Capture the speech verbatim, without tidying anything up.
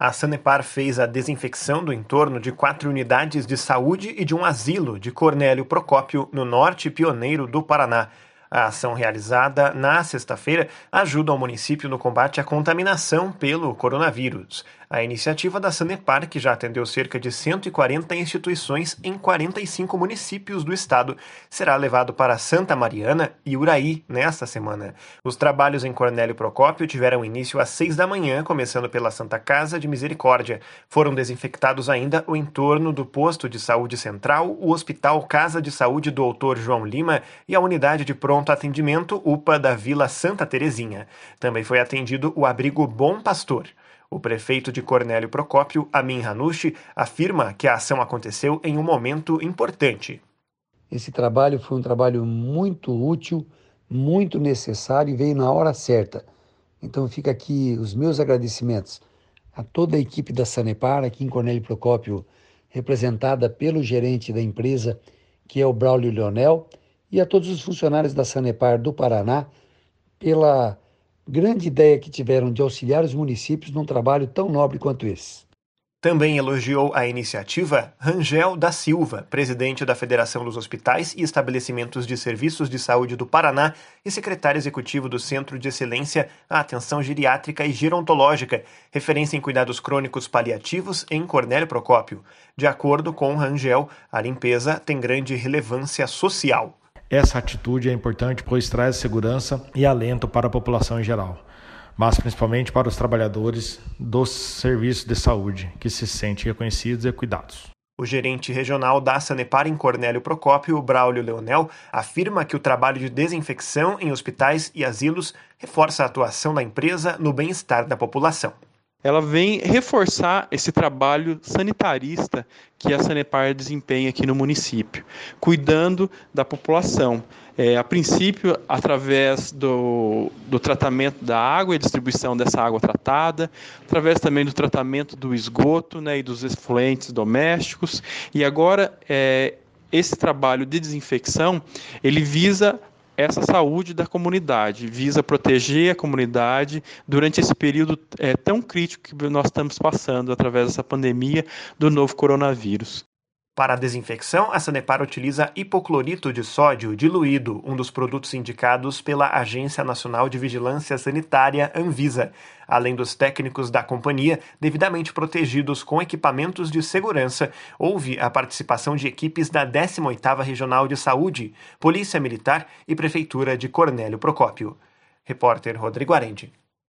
A Sanepar fez a desinfecção do entorno de quatro unidades de saúde e de um asilo de Cornélio Procópio, no norte pioneiro do Paraná. A ação realizada na sexta-feira ajuda o município no combate à contaminação pelo coronavírus. A iniciativa da Sanepar, que já atendeu cerca de cento e quarenta instituições em quarenta e cinco municípios do estado, será levado para Santa Mariana e Uraí nesta semana. Os trabalhos em Cornélio Procópio tiveram início às seis da manhã, começando pela Santa Casa de Misericórdia. Foram desinfectados ainda o entorno do posto de saúde central, o Hospital Casa de Saúde doutor João Lima e a unidade de pronto atendimento U P A da Vila Santa Terezinha. Também foi atendido o abrigo Bom Pastor. O prefeito de Cornélio Procópio, Amin Hanushi, afirma que a ação aconteceu em um momento importante. Esse trabalho foi um trabalho muito útil, muito necessário e veio na hora certa. Então fica aqui os meus agradecimentos a toda a equipe da Sanepar, aqui em Cornélio Procópio, representada pelo gerente da empresa, que é o Braulio Leonel, e a todos os funcionários da Sanepar do Paraná, pela grande ideia que tiveram de auxiliar os municípios num trabalho tão nobre quanto esse. Também elogiou a iniciativa Rangel da Silva, presidente da Federação dos Hospitais e Estabelecimentos de Serviços de Saúde do Paraná e secretário executivo do Centro de Excelência à Atenção Geriátrica e Gerontológica, referência em cuidados crônicos paliativos em Cornélio Procópio. De acordo com Rangel, a limpeza tem grande relevância social. Essa atitude é importante, pois traz segurança e alento para a população em geral, mas principalmente para os trabalhadores dos serviços de saúde, que se sentem reconhecidos e cuidados. O gerente regional da Sanepar em Cornélio Procópio, Braulio Leonel, afirma que o trabalho de desinfecção em hospitais e asilos reforça a atuação da empresa no bem-estar da população. Ela vem reforçar esse trabalho sanitarista que a Sanepar desempenha aqui no município, cuidando da população. É, a princípio, através do, do tratamento da água e distribuição dessa água tratada, através também do tratamento do esgoto, né, e dos efluentes domésticos. E agora, é, esse trabalho de desinfecção, ele visa essa saúde da comunidade, visa proteger a comunidade durante esse período é, tão crítico que nós estamos passando através dessa pandemia do novo coronavírus. Para a desinfecção, a Sanepar utiliza hipoclorito de sódio diluído, um dos produtos indicados pela Agência Nacional de Vigilância Sanitária, Anvisa, além dos técnicos da companhia devidamente protegidos com equipamentos de segurança. Houve a participação de equipes da décima oitava Regional de Saúde, Polícia Militar e Prefeitura de Cornélio Procópio. Repórter Rodrigo Arendi.